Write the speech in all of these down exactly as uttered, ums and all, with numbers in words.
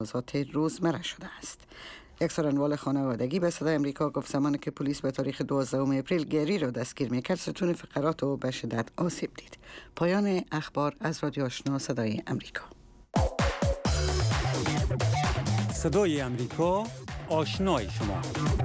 مجازات روزمره شده است. یک سخنگوی خانوادگی به صدای امریکا گفت زمانی که پلیس به تاریخ دوازدهم اپریل گری را دستگیر میکرد ستون فقرات او به شدت آسیب دید. پایان اخبار از رادیو آشنا صدای امریکا. صدای امریکا، آشنای شما.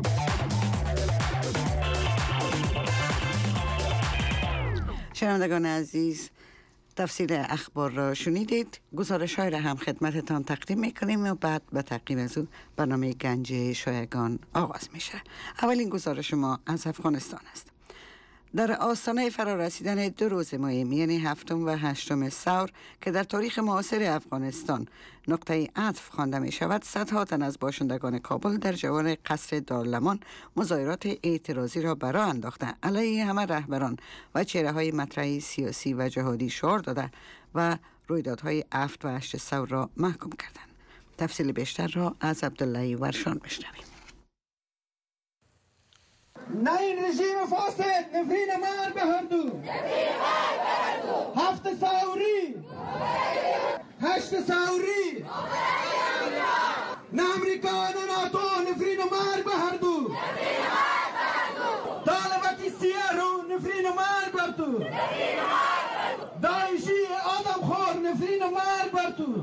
شنوندگان عزیز، تفصیل اخبار را شنیدید. گزارش های را هم خدمتتان تقدیم میکنیم و بعد به تعقیب از او برنامه گنج شایگان آغاز میشه. اولین گزارش ما از افغانستان است. در آستانه فرارسیدن دو روز مهم یعنی هفتم و هشتم ثور که در تاریخ معاصر افغانستان نقطه عطف خوانده می شود، صدها تن از باشندگان کابل در جوار قصر دارالمان مظاهرات اعتراضی را برآ انداخته علیه همه رهبران و چهره های مطرح سیاسی و جهادی شعار داده و رویدادهای هفت و هشت ثور را محکوم کردند. تفصیل بیشتر را از عبدالله ورشان بشنویم. نه این رژیم فاسد، نفرین مرگ به هر دو، هفت ثوری، هشت ثوری، نه امریکا نه ناتو، نفرین مرگ به هر دو، طالبتی سیاه رو نفرین مرگ بر تو، داعشی آدم خور نفرین مرگ بر تو.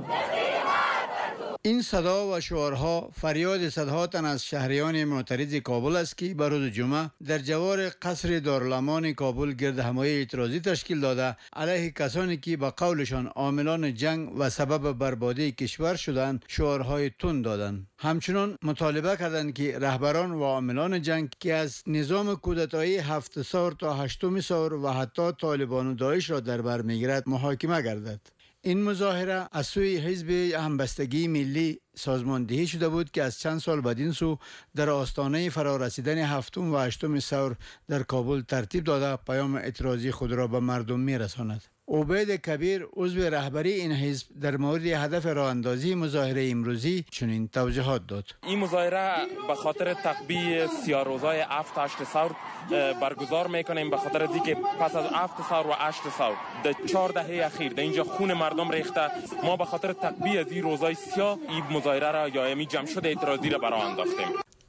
این صدا و شعارها فریاد صدها تن از شهریان معترض کابل است که به روز جمعه در جوار قصر دارالمان کابل گرد همایی اعتراضی تشکیل داده علیه کسانی که به قولشان عاملان جنگ و سبب بربادی کشور شدند شعارهای تند دادند. همچنان مطالبه کردند که رهبران و عاملان جنگ که از نظام کودتایی هفت ثور تا هشتم ثور و حتی طالبان و داعش را در بر میگیرد محاکمه گردد. این مظاهره از سوی حزب همبستگی ملی سازماندهی شده بود که از چند سال بعد این سو در آستانه فرارسیدن هفتم و هشتم ثور در کابل ترتیب داده پیام اعتراضی خود را به مردم میرساند. عبید کبیر عضو رهبری این حزب در مورد هدف راه اندازی مظاهره امروزی چنین توضیحات داد. این مظاهره به خاطر تقبیه سیاه روزای هفت هشت ثور برگزار میکنیم، به خاطر اینکه پس از هفت ثور و هشت ثور در چهار دهه اخیر در اینجا خون مردم ریخته. ما به خاطر تقبیه از این روزای سیاه این مظاهره را یا امی جمع شده اعتراضی را برآ انداختیم.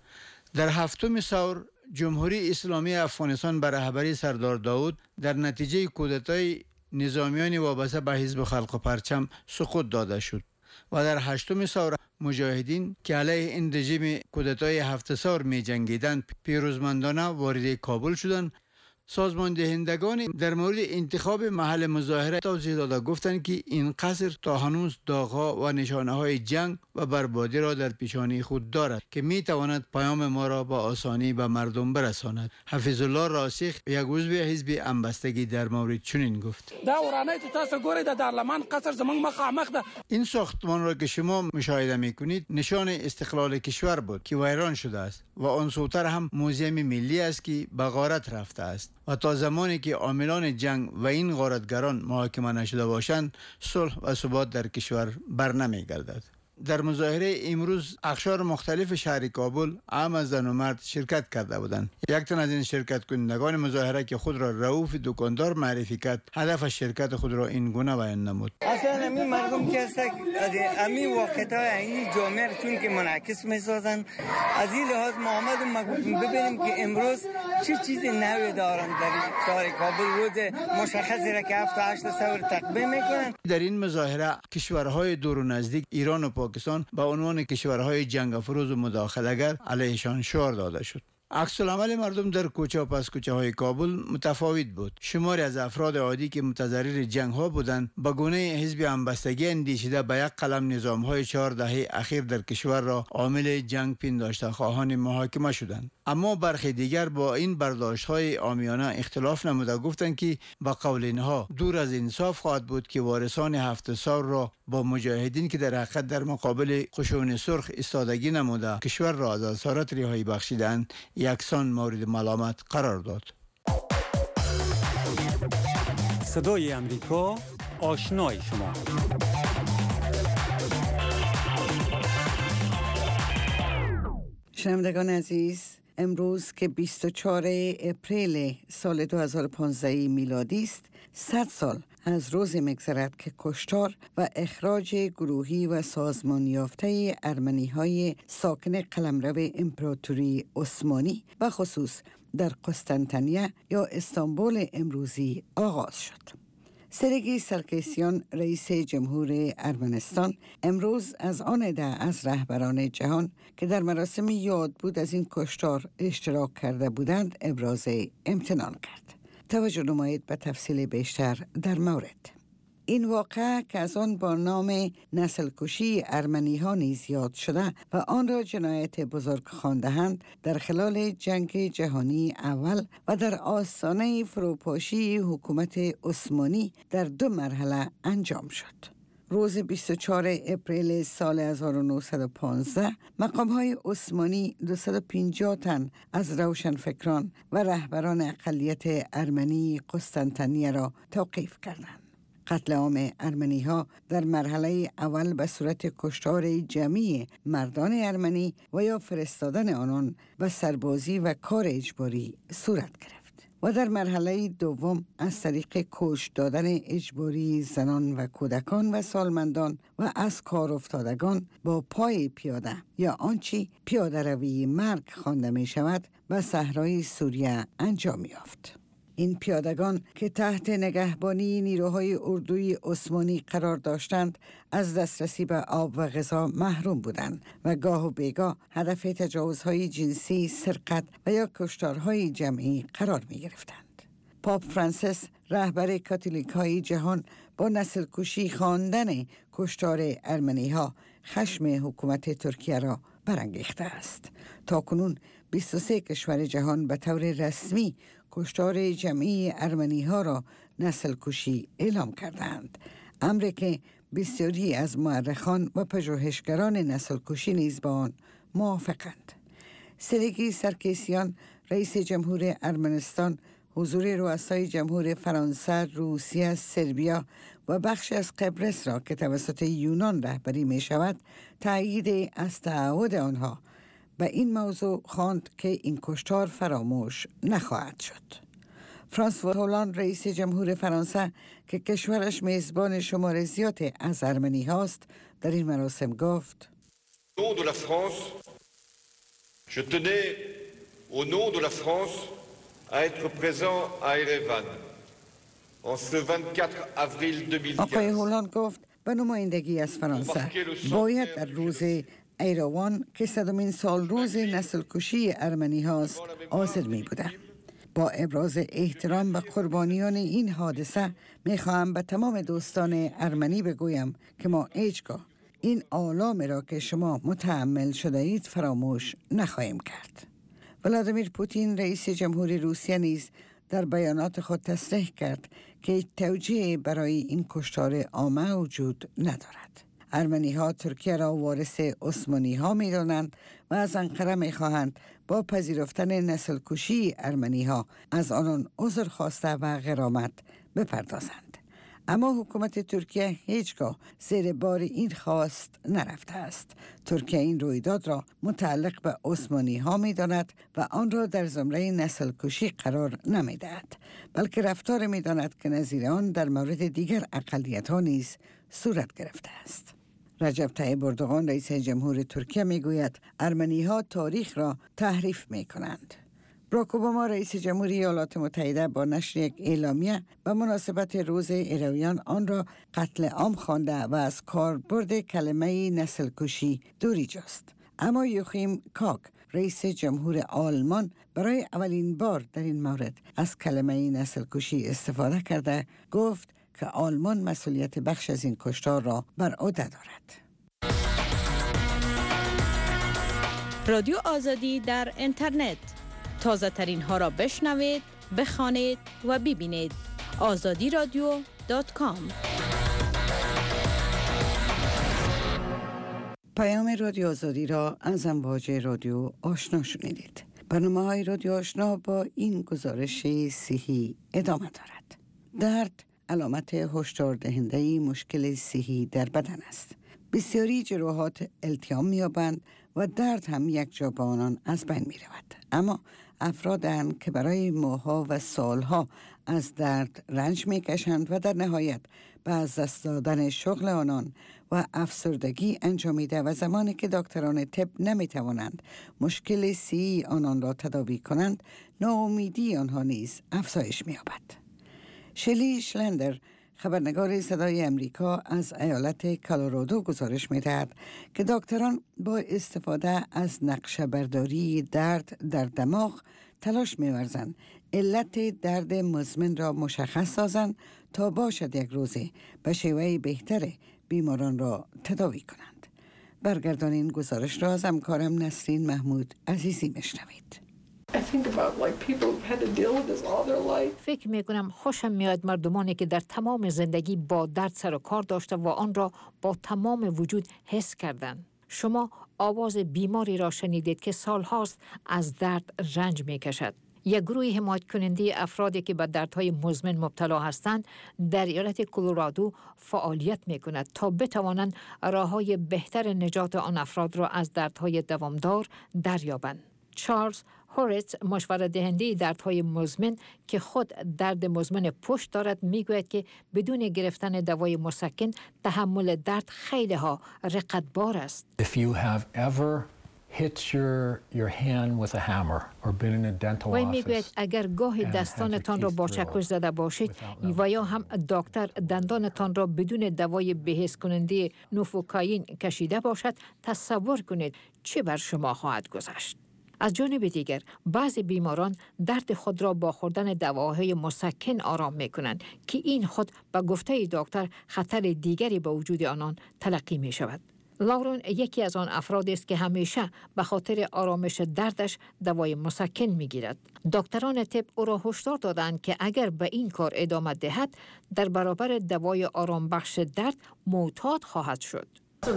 در هفتم ثور جمهوری اسلامی افغانستان به رهبری سردار داود در نتیجه کودتای نظامیان وابسته به حزب خلق و پرچم سقوط داده شد و در هشتم ثور مجاهدین که علیه این رژیم کودتای هفت ثور می جنگیدند پیروزمندانه وارد کابل شدند. سازمان دهندگان در مورد انتخاب محل مظاهره توضیح داده گفتند که این قصر تا هنوز داغ‌ها و نشانه‌های جنگ و بربادی را در پیشانی خود دارد که می تواند پیام ما را با آسانی به مردم برساند. حفیظ الله راسخ یک عضو حزب همبستگی در مورد چنین گفت: دورانه تو تاسو ګورئ د دارالمان قصر زمون مخامخ ده. این ساختمان را که شما مشاهده می‌کنید نشان استقلال کشور بود که ویران شده است و آن سوتر هم موزیم ملی است که به غارت رفته است و تا زمانی که عاملان جنگ و این غارتگران محاکمه نشده باشند صلح و ثبات در کشور بر نمیگردد. در مظاهره امروز اقشار مختلف شهر کابل هم از زن و مرد شرکت کرده بودند. یک تن از این شرکت کنندگان مظاهره که خود را رؤوف دکاندار معرفی کرد هدف شرکت خود را این گونه بیان نمود: اصلا همین مردم که هست همین واقعیت‌های این جامعه چون که منعکس می‌سازند، از این لحاظ ما آمدیم ببینیم که امروز چه چیز نوی دارن در شهر کابل روز مشخصی را که هفت و هشت ثور تقبیه میکنن. در این مظاهره کشورهای دور و نزدیک ایران و پاکستان به عنوان کشورهای جنگ افروز و مداخله‌گر علیهشان شعار داده شد. عکس العمل مردم در کوچه و پس کوچه های کابل متفاوت بود. شماری از افراد عادی که متضرر جنگ ها بودند با گونه حزب همبستگی اندیشیده به یک قلم نظام های چهار دهه اخیر در کشور را عامل جنگ پنداشته خواهان محاکمه شدند. اما برخی دیگر با این برداشت های عامیانه اختلاف نموده گفتند که با قول اینها دور از انصاف خواهد بود که وارثان هفت ثور را با مجاهدین که در حقیقت در مقابل خشون سرخ استادگی نموده کشور را از اسارت رهایی بخشیدند یکسان مورد ملامت قرار داد. صدای امریکا، آشنای شما. شنوندگان عزیز، امروز که بیست و چهارم اپریل سال دو هزار و پانزده میلادی است، صد سال از روز میگذرد که کشتار و اخراج گروهی و سازمان یافته ارمنی های ساکن قلمرو امپراتوری عثمانی و خصوص در قسطنطنیه یا استانبول امروزی آغاز شد. سرگی سرکسیان رئیس جمهور ارمنستان امروز از آن ده از رهبران جهان که در مراسم یاد بود از این کشتار اشتراک کرده بودند ابراز امتنان کرد. توجه نمایید به تفصیل بیشتر در مورد. این واقعه که از آن با نام نسل کشی ارمنی ها نیز یاد شده و آن را جنایت بزرگ خوانده‌اند در خلال جنگ جهانی اول و در آستانه فروپاشی حکومت عثمانی در دو مرحله انجام شد. روز بیست و چهارم اپریل سال هزار و نهصد و پانزده مقام‌های عثمانی دویست و پنجاه تن از روشنفکران و رهبران اقلیت ارمنی قسطنطنیه را توقیف کردند. قتل عام ارمنی ها در مرحله اول به صورت کشتار جمعی مردان ارمنی و یا فرستادن آنان و سربازی و کار اجباری صورت گرفت و در مرحله دوم از طریق کشت دادن اجباری زنان و کودکان و سالمندان و از کار افتادگان با پای پیاده یا آنچه پیاده روی مرگ خوانده می شود و صحرای سوریه انجام یافت. این پیادگان که تحت نگهبانی نیروهای اردوی عثمانی قرار داشتند از دسترسی به آب و غذا محروم بودند و گاه و بیگاه هدف تجاوزهای جنسی، سرقت و یا کشتارهای جمعی قرار می گرفتند. پاپ فرانسیس رهبر کاتولیک های جهان با نسل کشی خواندن کشتار ارمنی ها خشم حکومت ترکیه را برانگیخته است. تا کنون بیست و سه کشور جهان به طور رسمی کشتار جمعی ارمنی ها را نسل کشی اعلام کردند. امری که بسیاری از مورخان و پژوهشگران نسل کشی نیز با آن موافقند. سرگی سرکسیان رئیس جمهور ارمنستان حضور رؤسای جمهور فرانسه، روسیه، سربیا و بخش از قبرس را که توسط یونان رهبری می شود تأیید از تعهد آنها به این موضوع خواند که این کشتار فراموش نخواهد شد. فرانسوا هولند رئیس جمهور فرانسه که کشورش میزبان شمار زیاد از ارمنی هاست در این مراسم گفت: Au nom de la France, je tenais au nom de la France à être présent à Erevan en ce vingt-quatre avril deux mille quinze. آقای هولند گفت به نمایندگی از فرانسه باید در روز ایروان که صدمین سال روز نسل کشی ارمنی هاست حاضر می بودم. با ابراز احترام به قربانیان این حادثه می خواهم به تمام دوستان ارمنی بگویم که ما هیچگاه این آلام را که شما متحمل شده اید فراموش نخواهیم کرد. ولادیمیر پوتین رئیس جمهوری روسیه نیز در بیانات خود تصریح کرد که توجیه برای این کشتار عامه وجود ندارد. ارمنی ها ترکیه را وارث عثمانی ها می دانند و از انقره می خواهند با پذیرفتن نسل کشی ارمنی ها از آنان عذر خواسته و غرامت بپردازند. اما حکومت ترکیه هیچگاه زیر بار این خواست نرفته است. ترکیه این رویداد را متعلق به عثمانی ها می داند و آن را در زمره نسل کشی قرار نمی دهد، بلکه رفتار می داند که نظیر آن در مورد دیگر اقلیت ها نیز صورت گرفته است. رجب طیب اردوغان رئیس جمهور ترکیه می گوید ارمنی ها تاریخ را تحریف می کنند. باراک اوباما رئیس جمهوری ایالات متحده با نشر یک اعلامیه به مناسبت روز ایروان آن را قتل عام خوانده و از کاربرد کلمه نسل کشی دوری جست. اما یوخیم کاک رئیس جمهور آلمان برای اولین بار در این مورد از کلمه نسل کشی استفاده کرده گفت که آلمان مسئولیت بخش از این کشتار را بر عهده دارد. رادیو آزادی در اینترنت، تازه ترین ها را بشنوید، بخوانید و ببینید. آزادی رادیو دات کام. پیام رادیو آزادی را از امواج رادیو آشنا شنیدید. برنامه‌های رادیو آشنا با این گزارش صحی ادامه دارد. درد علامت هشدار دهنده مشکل صحی در بدن است. بسیاری جراحات التیام می‌یابند و درد هم یک جا با آنان از بین می‌رود. اما افرادند که برای ماه‌ها و سالها از درد رنج می‌کشند و در نهایت به از دست دادن شغل آنان و افسردگی انجامیده و زمانی که دکتران طب نمی‌توانند مشکل صحی آنان را تداوی کنند، ناامیدی آنها نیز افزایش می‌یابد. شلی شلندر، خبرنگار صدای امریکا از ایالت کالورادو، گزارش می‌دهد که دکتران با استفاده از نقشه برداری درد در دماغ تلاش می‌ورزند علت درد مزمن را مشخص سازند تا باشد یک روزه به شیوه بهتر بیماران را تداوی کنند. برگردان این گزارش را از همکارم نسرین محمود عزیزی میشنوید. فکر میکنم خوشم میاد مردمانی که در تمام زندگی با درد سر و کار داشته و آن را با تمام وجود حس کردند. شما آواز بیماری را شنیدید که سالهاست از درد رنج میکشد. یک گروه حمایت کننده افرادی که به دردهای مزمن مبتلا هستند در ایالت کلرادو فعالیت میکند تا بتوانند راههای بهتر نجات آن افراد را از دردهای دوامدار دریابند. چارلز هوریتز، مشاور دهنده دردهای مزمن که خود درد مزمن پشت دارد، میگوید که بدون گرفتن دوای مسکن تحمل درد خیلی ها رقتبار است. If you have ever hit your your hand with a hammer or been in a dental و میگوید اگر گاهی دستانتان را با چکش زده باشید و یا هم دکتر دندانتان را بدون دوای بهش کننده نوفوکاین کشیده باشد، تصور کنید چه بر شما خواهد گذشت. از جانب دیگر بعضی بیماران درد خود را با خوردن دواهای مسکن آرام می کنند که این خود به گفته دکتر خطر دیگری به وجود آنان تلقی می شود. لورن یکی از آن افراد است که همیشه به خاطر آرامش دردش دوای مسکن می گیرد. دکتران طب او را هشدار دادند که اگر به این کار ادامه دهد در برابر دوای آرام بخش درد معتاد خواهد شد.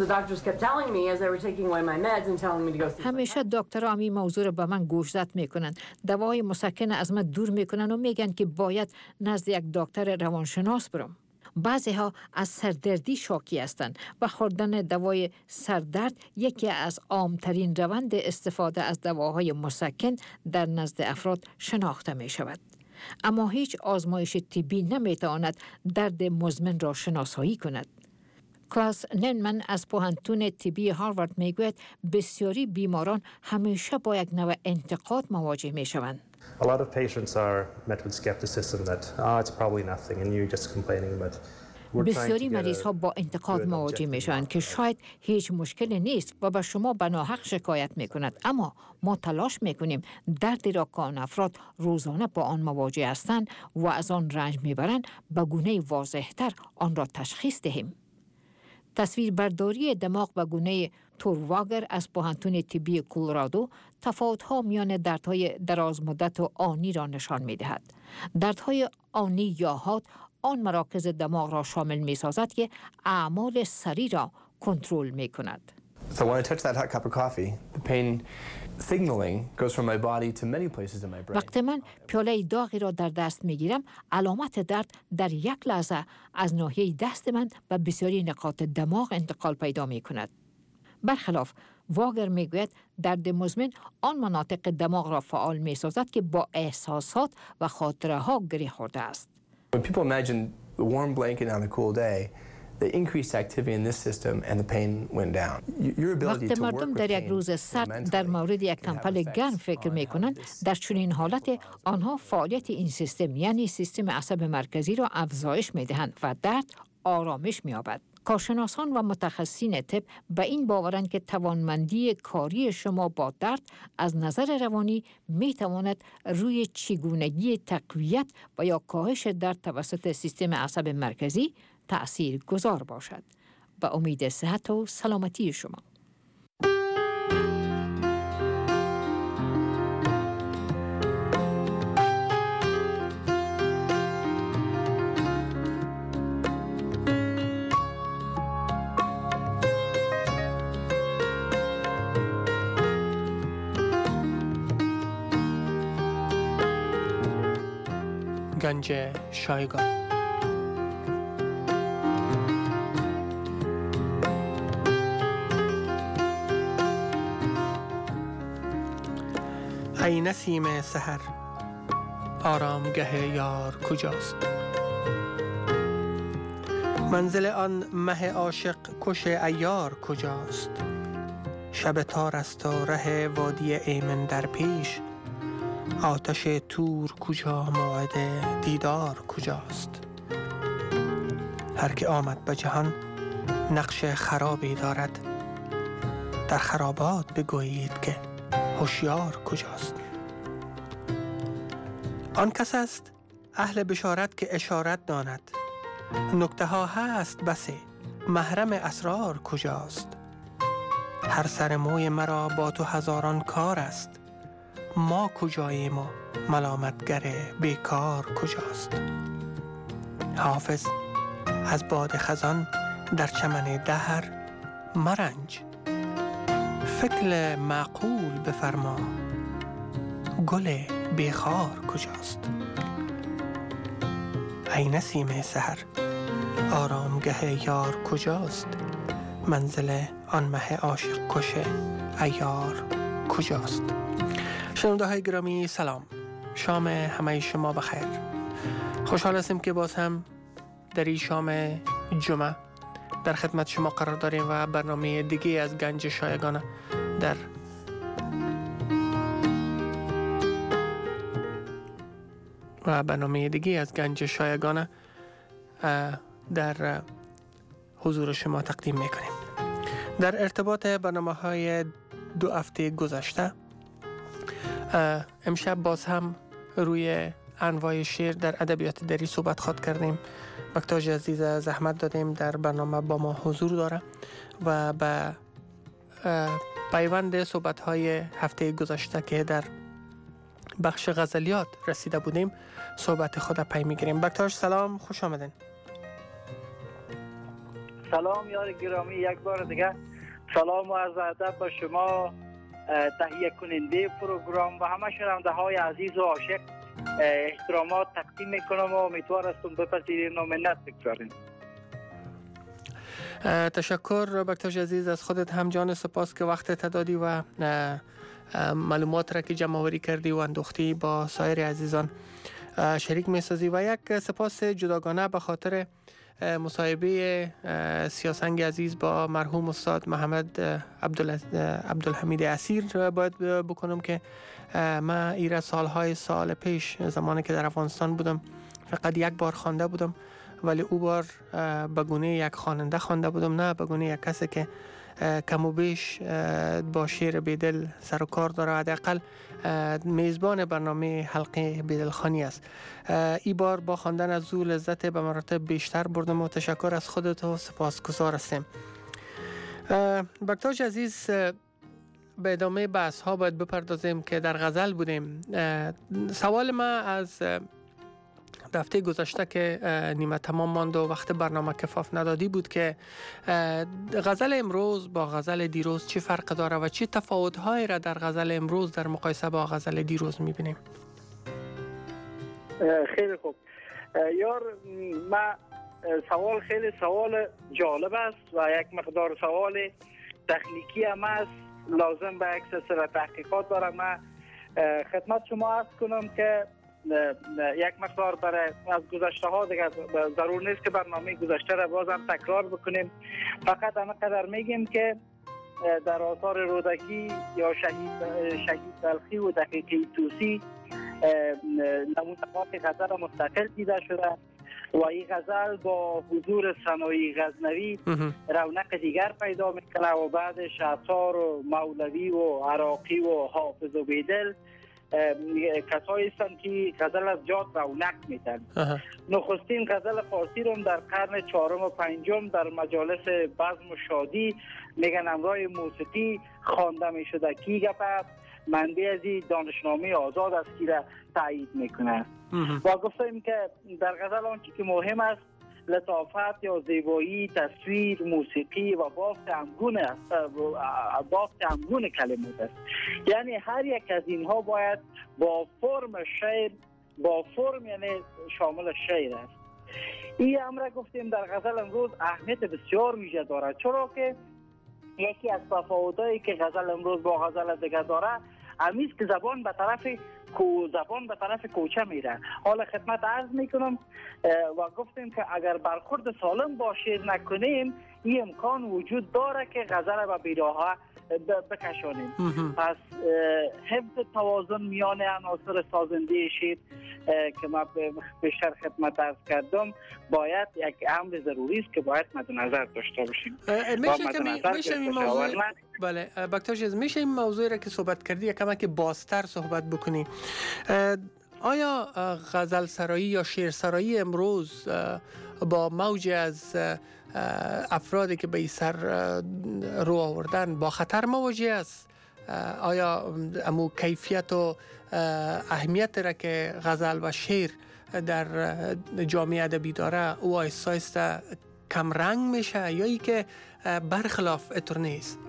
همیشه دکترها این موضوع را به من گوشزد میکنند. دوای مسکن از من دور میکنند و میگن که باید نزد یک دکتر روانشناس برم. بعضی ها از سردردی شاکی هستند و خوردن دوای سردرد یکی از عامترین روند استفاده از دواهای مسکن در نزد افراد شناخته می شود. اما هیچ آزمایش طبی نمیتواند درد مزمن را شناسایی کند. کلاس ننمن از پوهنتون طبی هاروارد میگوید بسیاری بیماران همیشه با یک نوع انتقاد مواجه میشوند. A lot of patients are met with skepticism that oh, it's probably nothing and you're just complaining but بسیاری مریض ها با انتقاد مواجه می شوند که شاید هیچ مشکلی نیست و به شما به ناحق شکایت می کند، اما ما تلاش می کنیم دردی را که آن افراد روزانه با آن مواجه هستند و از آن رنج می برند به گونه واضح‌تر آن را تشخیص دهیم. تصویر برداری دماغ به گونه تور واگر از پوهنتون طبی کلرادو تفاوت‌ها میان دردهای دراز مدت و آنی را نشان می‌دهد. دردهای آنی یا حاد آن مراکز دماغ را شامل می‌سازد که اعمال سری را کنترل می‌کند. So when I touch that hot cup of coffee, the pain signaling goes from my body to many places in my brain. وقتی من پیاله داغی را در دست میگیرم، علامت درد در یک لحظه از ناحیه دست من به بسیاری نقاط دماغ انتقال پیدا می کند. برخلاف واگر میگوید درد مزمن آن مناطق دماغ را فعال می سازد که با احساسات و خاطره ها گره خورده است. When people imagine the warm blanket on a cool day, the increased activity in this system and the pain went down. Your ability to work with pain. وقتی مردم در یک روز سرد در مورد یک کمپل گرم فکر می کنند، در چنین حالت آنها فعالیت این سیستم یعنی سیستم عصب مرکزی را افزایش می دهند و درد آرامش می یابد. کارشناسان و متخصصین طب به این باورند که توانمندی کاری شما با درد از نظر روانی می تواند روی چگونگی تقویت و یا کاهش درد توسط سیستم عصب مرکزی تأثیر گذار باشد. با امید صحت و سلامتی شما. گنج شایگان. ای نسیم سحر آرامگه یار کجاست؟ منزل آن مه عاشق کش عیار کجاست؟ شب تار است و ره وادی ایمن در پیش، آتش تور کجا موعد دیدار کجاست؟ هر که آمد به جهان نقش خرابی دارد، در خرابات بگویید که هوشیار کجاست؟ آن کس است اهل بشارت که اشارت داند، نکته ها هست بسی محرم اسرار کجاست؟ هر سر موی مرا با تو هزاران کار است، ما کجاییم و ملامتگر بیکار کجاست؟ حافظ از باد خزان در چمن دهر مرنج، فکر معقول بفرما گل بیخار کجاست؟ ای نسیم سحر آرامگه یار کجاست؟ منزل آن مه عاشق کش عیار کجاست؟ شنونده های گرامی سلام، شام همه شما بخیر. خوشحال هستیم که باز هم در این شام جمعه در خدمت شما قرار داریم و برنامه دیگه از گنج شایگانه در و برنامه دیگه از گنج شایگانه در حضور شما تقدیم میکنیم. در ارتباط برنامه های دو هفته گذشته، امشب باز هم روی انواع شعر در ادبیات دری صحبت خواد کردیم. بکتاج عزیز زحمت دادیم در برنامه با ما حضور داره و به پیوند صحبت های هفته گذشته که در بخش غزلیات رسیده بودیم صحبت خود پی میگیریم. بکتاج سلام، خوش آمدین. سلام یار گرامی، یک بار دیگه سلام و عرض ادب به شما تهیه کننده پروگرام و همه شنونده های عزیز و عاشق احترامات تقدیم میکنم و امیدوار هستم بپذیرین و منت بگذارین. تشکر بکتاج عزیز از خودت، هم جان سپاس که وقت دادی و معلومات را که جمع آوری کردی و اندوختی با سایر عزیزان شریک میسازی و یک سپاس جداگانه به خاطر مصاحبه سیاسنگ عزیز با مرحوم استاد محمد عبدالحمید اسیر باید بکنم که من ایره سالهای سال پیش زمانی که در افغانستان بودم فقط یک بار خوانده بودم، ولی او بار به گونه یک خواننده خوانده بودم، نه به گونه یک کسی که کم و بیش با شعر بیدل سر و کار داره، حداقل میزبان برنامه حلقه بیدل خانی است. ای بار با خواندن از او لذت به مراتب بیشتر بردم و تشکر از خودت و سپاسگزار هستم. بکتاج عزیز، به ادامه بحث ها باید بپردازیم که در غزل بودیم. سوال ما از هفته گذشته که نیمه تمام ماند و وقت برنامه کفاف ندادی بود که غزل امروز با غزل دیروز چه فرق داره و چه تفاوت‌هایی را در غزل امروز در مقایسه با غزل دیروز می‌بینیم؟ خیلی خوب یار، ما سوال خیلی سوال جالب است و یک مقدار سوال تکنیکی هم است، لازم به یک سلسله تحقیقات دارم. من خدمت شما عرض کنم که یک مقدار برای از گذشته ها دیگه ضرور نیست که برنامه گذشته را بازم تکرار بکنیم، فقط همه قدر میگیم که در آثار رودکی یا شهید شهید بلخی و دقیقه توسی نمونه‌های غزل مستقل دیده شده و این غزل با حضور ثنایی غزنوی رونق دیگر پیدا میکنه و بعدش آثار و مولوی و عراقی و حافظ و بیدل کسایی هستند که غزل از جات رونق میدن. نخستین غزل فارسی رو در قرن چهارم و پنجم در مجالس بزم و شادی میگن امرای موسیقی خوانده میشده کی گپ منبع از دانشنامه آزاد است که را تایید میکنه و گفتیم که در غزل آنچه که مهم است لطافت یا زیبایی تصویر موسیقی و بافت همگون است، بافت همگون کلمات است. یعنی هر یک از اینها باید با فرم شعر با فرم یعنی شامل شعر است. این امر گفتیم در غزل امروز اهمیت بسیار ویژه دارد، چرا که یکی از تفاوتایی که غزل امروز با غزل دیگه داره امیز که زبان به طرف کو زبان به طرف کوچه میره. حالا خدمت عرض میکنم و گفتیم که اگر برخورد سالم با شعر نکنیم این امکان وجود داره که غزل به بیراها بکشانیم. پس حفظ توازن میان عناصر سازنده شعر که ما بیشتر خدمت عرض کردم باید یک امر ضروری است که باید مد نظر داشته باشیم. میشه که میشه این موضوع بله دکتر عزیز میشه این موضوع را که صحبت کردی کما که بازتر صحبت بکنی. آیا غزل سرایی یا شعر سرایی امروز با موج از افرادی که به این سر رو آوردن با خطر مواجه است؟ آیا امو کیفیت و اهمیت را که غزل و شعر در جامعه ادبی داره او آیسته آیسته کم رنگ میشه یا ای که برخلاف اتر نیست؟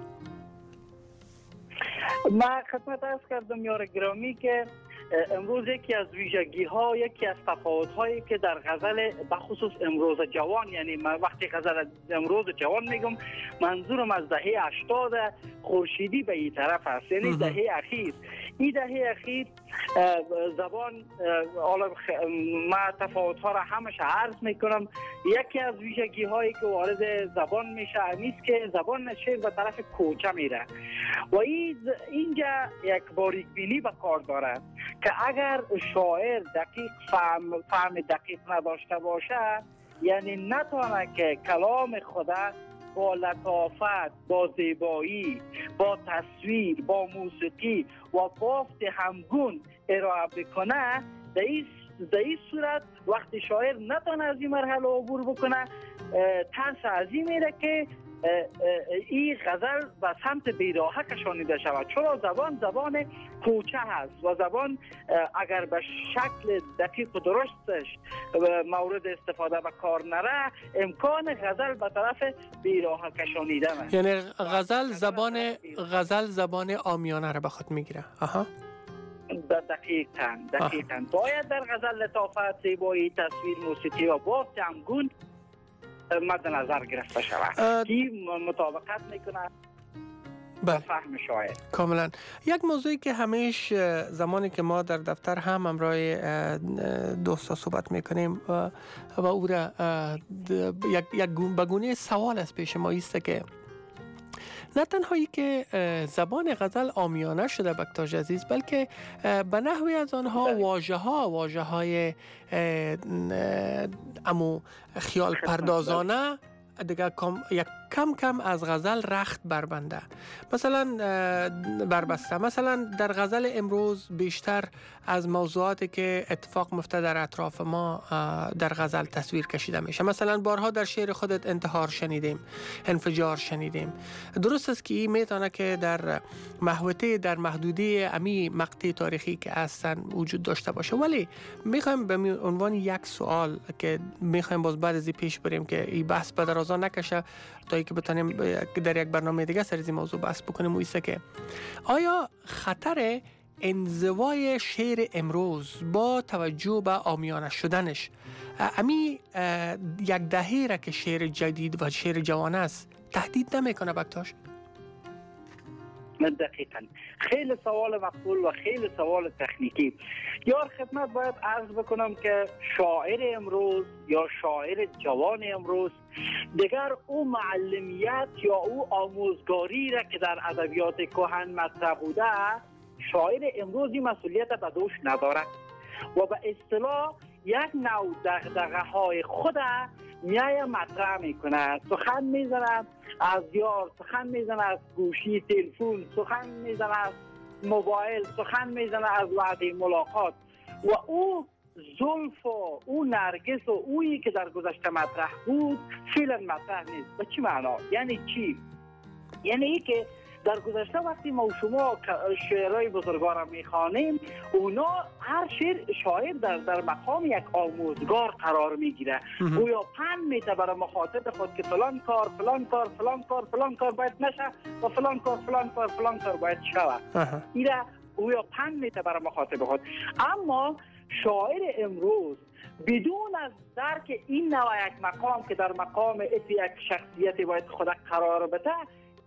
ما خدمت عرض کردم یار گرامی که امروز یکی از ویژگی ها یکی از تفاوت هایی که در غزل بخصوص امروز جوان، یعنی من وقتی غزل امروز جوان میگم منظورم از دهه هشتاد خورشیدی به این طرف است، یعنی دهه اخیر. این دهه اخیر زبان حالا ما تفاوت ها را همش عرض میکنم. یکی از ویژگی هایی که وارد زبان میشه امیست که زبان شعر به طرف کوچه میره و اینجا یک باریک بینی به کار داره که اگر شاعر دقیق فهم, فهم دقیق نداشته باشه یعنی نتونه که کلام خدا با لطافت، با زیبایی، با تصویر، با موسیقی و بافت همگون ارائه بکنه، در این صورت وقتی شاعر نتونه از این مرحله عبور بکنه ترس از این میره که این غزل به سمت بیراهه کشانیده شود، چرا زبان زبان کوچه هست و زبان اگر به شکل دقیق و درستش مورد استفاده به کار نره امکان غزل به طرف بیراهه کشانیده است. یعنی غزل زبان غزل زبان عامیانه را به خود میگیره. آها دقیقاً دقیقاً باید در غزل لطافت، زیبایی، تصویر، موسیقی و بافت همگون مد نظر گرفته شود که مطابقت میکنه با فهم شاعر. کاملا. یک موضوعی که همیش زمانی که ما در دفتر هم همراه دوستا صحبت میکنیم و, و او را یک, یک بگونه سوال از پیش ما ایسته که نه تنهایی که زبان غزل عامیانه شده بکتاژ عزیز، بلکه به نحوی از آنها واژه ها واژه های امو خیال پردازانه دیگه کم یک کم کم از غزل رخت بربنده، مثلا بربسته. مثلا در غزل امروز بیشتر از موضوعاتی که اتفاق مفته در اطراف ما در غزل تصویر کشیده میشه. مثلا بارها در شعر خودت انتحار شنیدیم، انفجار شنیدیم. درست است که این میتونه که در محوطه در محدوده امی مقطع تاریخی که هستن وجود داشته باشه، ولی میخوایم به عنوان یک سوال که میخوایم باز بعد از پیش بریم که این بحث به درازا نکشه تا که بتونیم در یک برنامه دیگه سر این موضوع بحث بکنیم، ویسه که آیا خطر انزوای شعر امروز با توجه به عامیانه شدنش امی یک دهه را که شعر جدید و شعر جوان است تهدید نمیکنه بکتاش؟ دقیقاً خیلی سوال مقبول و خیلی سوال تکنیکی. یار خدمت باید عرض بکنم که شاعر امروز یا شاعر جوان امروز دیگر او معلمیت یا او آموزگاری را که در ادبیات کهن مطرح بوده شاعر امروز این مسئولیت به دوش نداره و به اصطلاح یک نوع دغدغه های خود میای مطرح میکنه، سخن میزنه از یار، سخن میزنه از گوشی تلفن، سخن میزنه از موبایل، سخن میزنه از وعده ملاقات و او زلف و او نرگس و اویی که در گذشته مطرح بود فعلا مطرح نیست. به چی معنا؟ یعنی چی؟ یعنی ای که در گذشته وقتی ما شما شعرهای بزرگوار میخوانیم اونا هر شعر شاعر در در مقام یک آموزگار قرار میگیره او یا پند میته برای مخاطب خود که فلان کار فلان کار فلان کار فلان کار باید نشه و فلان کار فلان کار فلان کار باید شود. ایره او یا پند میته برای مخاطب خود. اما شاعر امروز بدون از درک این نوع یک مقام که در مقام یک شخصیتی باید خود قرار بده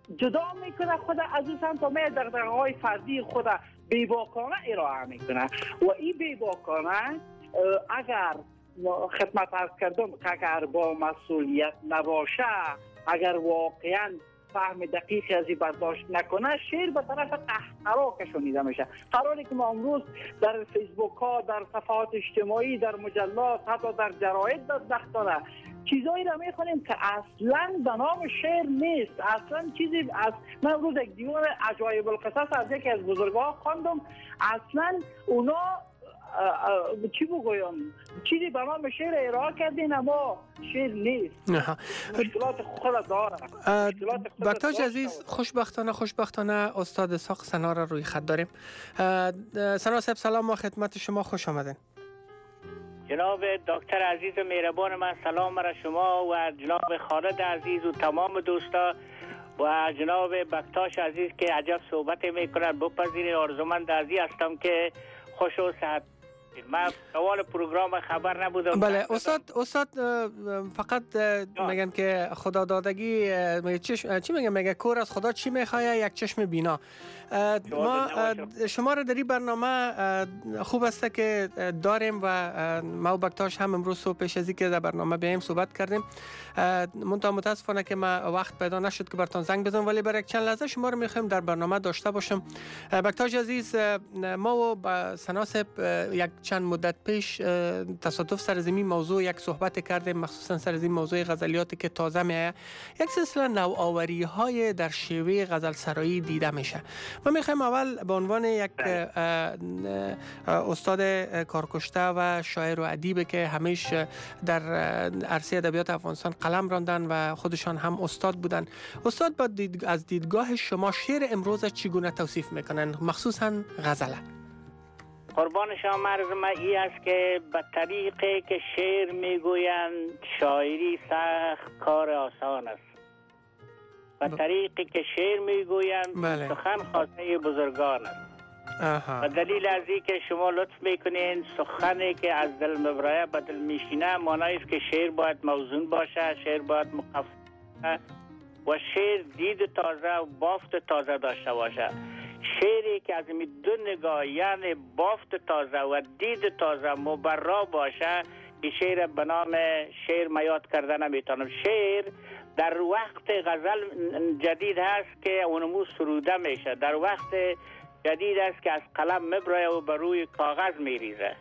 جدا میکنه خود از او سمت و می دغدغه‌های فردی خود بیباکانه ارائه میکنه و این بیباکانه اگر خدمت عرض کردم که اگر با مسئولیت نباشه، اگر واقعا فهم دقیقی از این برداشت نکنه، شعر به طرف قهقرا کشانیده میشه. قراری که ما امروز در فیسبوک ها، در صفحات اجتماعی، در مجلات، حتی در جراید دستانه چیزایی را میخونیم که اصلا به نام شعر نیست، اصلا چیزی از من امروز یک دیوان عجایب القصص از یکی از بزرگان خواندم، اصلا اونا چی بگویم چیزی به نام شعر ارائه کردین اما شعر نیست. مشکلات خود داره. بکتاش عزیز، خوشبختانه خوشبختانه استاد اسحاق سنا را روی خط داریم. سنا صاحب سلام و خدمت شما، خوش آمدین. جناب دکتر عزیز و مهربان من سلام برای شما و جناب خالد عزیز و تمام دوستا و جناب بکتاش عزیز که عجب صحبت میکنن. بپذیرید آرزومند عزیز هستم که خوش و صحت. من اول پروگرام خبر نبودم. بله استاد استاد فقط میگن که خدا دادگی چشم چی میگن میگه کور از خدا چی میخواد یک چشم بینا. ما شما را در این برنامه خوب است که داریم و ما و بکتاش هم امروز صبح پیش از اینکه در برنامه بیایم صحبت کردیم. منتها متاسفانه که ما وقت پیدا نشد که براتون زنگ بزنم، ولی برای چند لحظه شما رو میخوایم در برنامه داشته باشم. بکتاش عزیز، ما و با سنا صاحب یک چند مدت پیش تصادف سر زمین موضوع یک صحبت کردیم، مخصوصا سر زمین موضوع غزلیاتی که تازه میآید. یک سلسله نوآوری های در شیوه غزل سرایی دیده میشه. ما میخوایم اول به عنوان یک استاد کارکشته و شاعر و ادیب که همیشه در عرصه ادبیات افغانستان قلم راندن و خودشان هم استاد بودن، استاد با دید... از دیدگاه شما شعر امروز چگونه توصیف میکنن، مخصوصا غزله؟ قربان شما عرض ما ای است که به طریقی که شعر میگویند شاعری سخت کار آسان است. به طریقی که شعر میگویند بله. سخن خواسته بزرگان است. آها. و دلیل از این که شما لطف میکنین سخنی که از دل مبرایه به دل میشینه، معنی است که شعر باید موزون باشه، شعر باید مقفل و شعر دید تازه و بافت تازه داشته باشه. شعری که از این دو نگاه یعنی بافت تازه و دید تازه مبرا باشه، این شعر به نام شعر ما یاد کرده نمیتونم. شعر در وقت غزل جدید هست که اونمو سروده میشه، در وقت جدید است که از قلم مبرایه و بر روی کاغذ میریزه.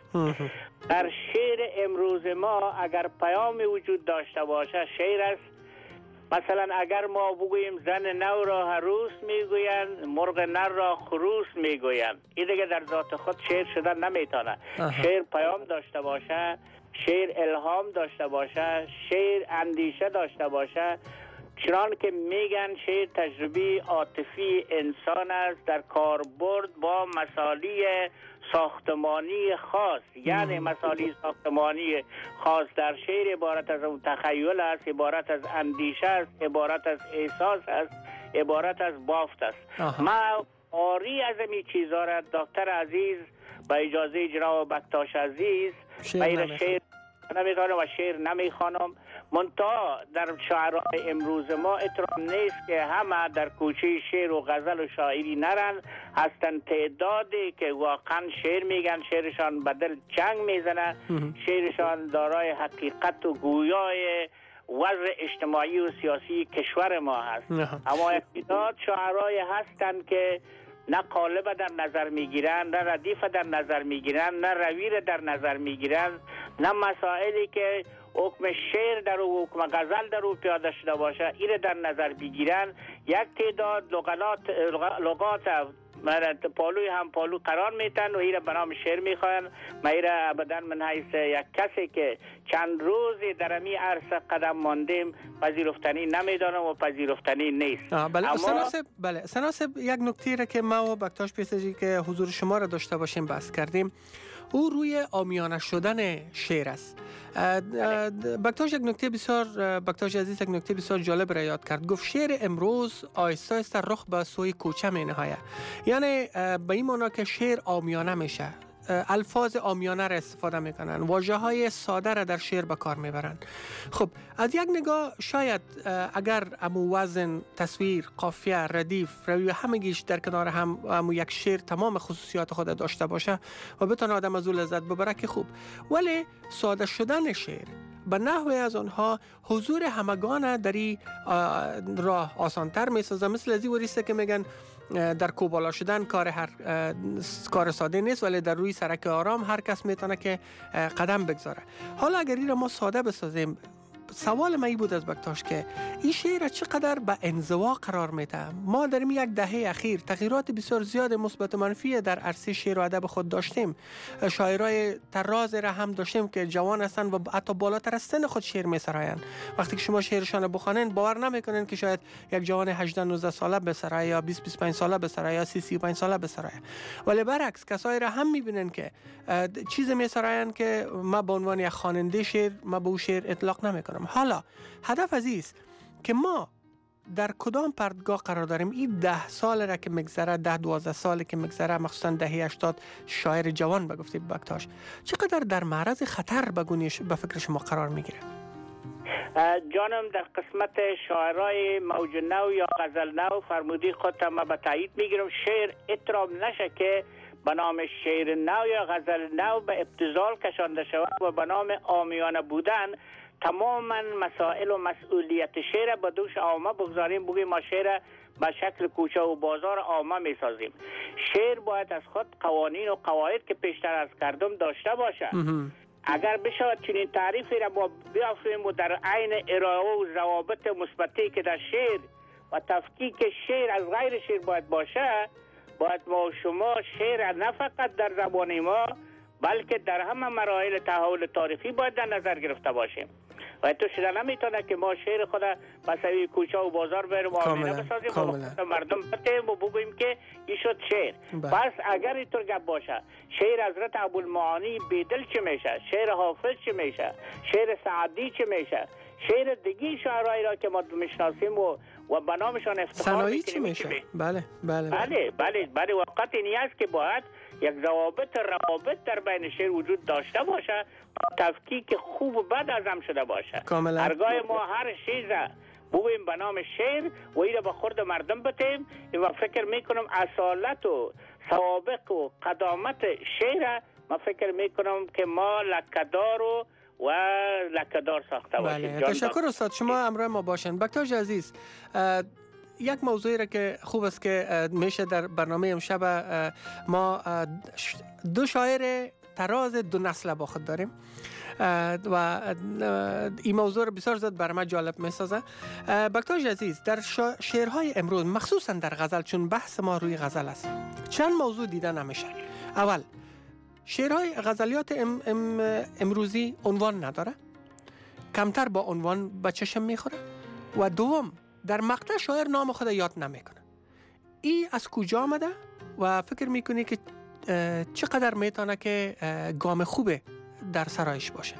در شعر امروز ما اگر پیامی وجود داشته باشه شعر است. مثلا اگر ما بگوییم زن نو را عروس میگویند، مرغ نر را خروس میگویند، این دیگه در ذات خود شعر شدن نمیتونه. شعر پیام داشته باشه، شعر الهام داشته باشه، شعر اندیشه داشته باشه. چنان که میگن شعر تجربی عاطفی انسان است در کاربرد با مسالی ساختمانی خاص. یعنی مسالی ساختمانی خاص در شعر عبارت از تخیل است، عبارت از اندیشه است، عبارت از احساس است، عبارت از بافت است. ما آری از این چیزها را دکتر عزیز با اجازه جناب بکتاش عزیز غیر شعر نمیخوانم و شعر نمیخوانم. منتها در شاعرای امروز ما احترام نیست که همه در کوچه شعر و غزل و شاعری نرن. هستن تعدادی که واقعا شعر میگن، شعرشان به دل چنگ میزنه، شعرشان دارای حقیقت و گویای وضع اجتماعی و سیاسی کشور ما هست. اما یک تعداد شاعرای هستن که نه قالب در نظر میگیرن، نه ردیف در نظر میگیرن، نه رویر در نظر میگیرن، نه مسائلی که حکم شعر در و حکم غزل در او پیاده شده باشه این در نظر بگیرن. یک تعداد لغات لغات پالوی هم پالو قرار میتن و این به نام شعر میخواین. من این ابدا من حیث یک کسی که چند روزی در امی عرصه قدم ماندیم پذیرفتنی نمیدانم و پذیرفتنی نیست. بله اما سناسب بله سناسب یک نکته را که ما و بکتاش پیسجی که حضور شما را داشته باشیم بحث کردیم، او روی عامیانه شدن شعر است. بکتاش یک نکته بسیار بکتاش عزیز یک نکته بسیار جالب را یاد کرد. گفت شعر امروز آیسته آیسته رخ به سوی کوچه می نهایه. یعنی به این معنا که شعر عامیانه میشه. الفاظ عامیانه را استفاده میکنن، واژه های ساده را در شعر به کار میبرن. خب از یک نگاه شاید اگر امو وزن، تصویر، قافیه، ردیف، روی همگیش در کنار هم امو یک شعر تمام خصوصیات خود داشته باشه و بتونه آدم از او لذت ببره که خوب، ولی ساده شدن شعر به نحوی از آنها حضور همگان در این راه آسانتر میسازه. مثل از این وریسته که میگن در کوبالا شدن کار هر کار ساده نیست، ولی در روی سرک آرام هر کس میتونه که قدم بگذاره. حالا اگر این را ما ساده بسازیم، سوال من بود از بکتاش که این شعر چقدر به انزوا قرار میده. ما در یک دهه اخیر تغییرات بسیار زیاد مثبت و منفی در عرصه شعر و ادب خود داشتیم. شاعرای طراز را هم داشتیم که جوان هستند و حتی بالاتر از سن خود شعر میسرایند. وقتی که شما شعرشان بخوانین باور نمیکنین که شاید یک جوان هجده نوزده ساله بسرایه یا بیست بیست و پنج ساله بسرایه یا سی سی و پنج ساله بسرایه. ولی برعکس کسایی را هم میبینن که چیز میسرایند که ما به عنوان یک خواننده شعر ما به اون شعر اطلاق نمیکنم. حالا هدف عزیز که ما در کدام پرتگاه قرار داریم. این ده سال را که مگذره، ده دوازده سال که مگذره، مخصوصا دهه هشتاد شاعر جوان به گفته بکتاش چقدر در معرض خطر بگونیش به فکر شما قرار میگیره؟ جانم در قسمت شاعرای موج نو یا غزل نو فرمودی خودم ما به تایید میگیرم. شعر اطراب نشه که به نام شعر نو یا غزل نو به ابتذال کشانده شود و به نام عامیانه بودن تماما مسائل و مسئولیت شعر به دوش عامه بگذاریم، بگیم ما شعر به شکل کوچه و بازار عامه می سازیم. شعر باید از خود قوانین و قواعد که پیشتر از کردم داشته باشه. اگر بشود چنین تعریفی را ما بیافریم و در عین ارائه و ضوابط مثبتی که در شعر و تفکیک شعر از غیر شعر باید باشه، باید ما و شما شعر نه فقط در زبان ما بلکه در همه مراحل تحول تاریخی باید در نظر گرفته باشیم. و تو شده نمیتونه که ما شعر خود بسوی کوچه و بازار بریم و آمینه بسازیم و مردم بتیم و بگوییم که این شد شعر. پس اگر اینطور گپ باشه، شعر حضرت ابوالمعانی بیدل چه میشه؟ شعر حافظ چه میشه؟ شعر سعدی چه میشه؟ شعر دیگی شاعرایی را که ما میشناسیم و و به نامشان افتخار سنایی چی میشه؟ بله بله بله بله بله وقت اینی است که باید یک ضوابط روابط در بین شعر وجود داشته باشه، تفکیک خوب و بد از هم شده باشه. کاملا. هرگاه ما هر چیز بگوییم به نام شعر و این را به خورد مردم بتیم و فکر میکنم اصالت و سوابق و قدامت شعر ما فکر میکنم که ما لکه‌دار و و لکه‌دار ساخته باشیم. بله تشکر استاد، شما همراه ما باشین. بکتاش عزیز، یک موضوعی را که خوب است که میشه در برنامه امشب ما دو شاعر طراز دو نسل با خود داریم و این موضوع رو بسیار زیاد برای من جالب میسازه. بکتاش عزیز، در شعرهای امروز مخصوصا در غزل، چون بحث ما روی غزل است، چند موضوع دیده نمیشه. اول، شعرهای غزلیات ام ام امروزی عنوان نداره، کمتر با عنوان به چشم میخوره. و دوم، در مقطع شاعر نام خود یاد نمیکنه. این از کجا آمده و فکر میکنی که چقدر میتونه که گام خوبه در سرایش باشه؟